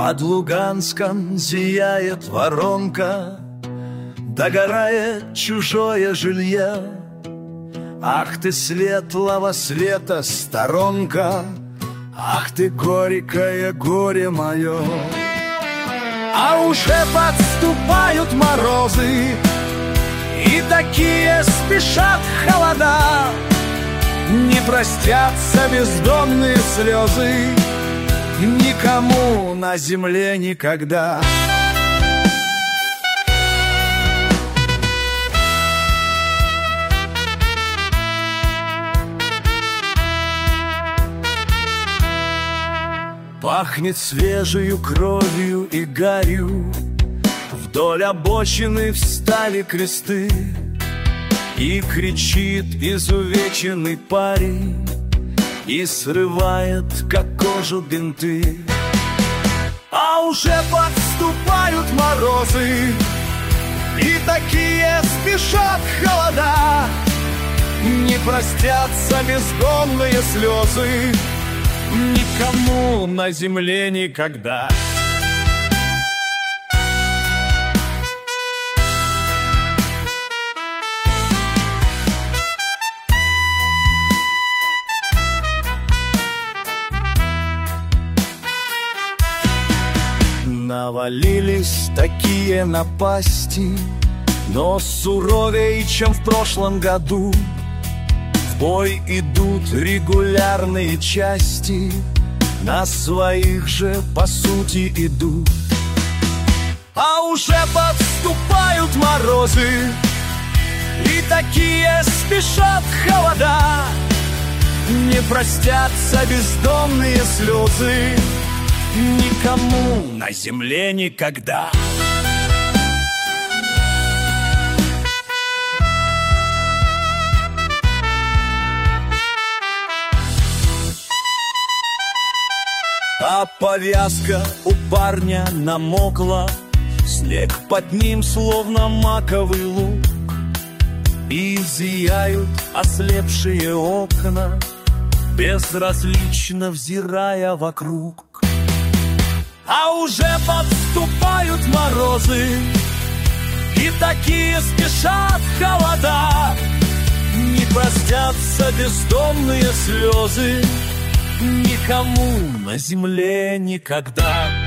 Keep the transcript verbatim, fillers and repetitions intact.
Под Луганском зияет воронка, догорает чужое жилье. Ах ты, светлого света сторонка, ах ты, горькое горе мое. А уже подступают морозы, и такие спешат холода. Не простятся бездонные слезы никому на земле никогда. Пахнет свежею кровью и гарью, вдоль обочины встали кресты, и кричит изувеченный парень, и срывает, как кожу, бинты. А уже подступают морозы, и такие спешат холода. Не простятся бездонные слезы никому на земле никогда. Навалились такие напасти, но суровее, чем в прошлом году. В бой идут регулярные части, на своих же по сути идут. А уже подступают морозы, и такие спешат холода. Не простятся бездомные слезы никому на земле никогда. А повязка у парня намокла, снег под ним словно маковый лук, и зияют ослепшие окна, безразлично взирая вокруг. А уже подступают морозы, и такие спешат холода. Не простятся бездомные слезы никому на земле никогда.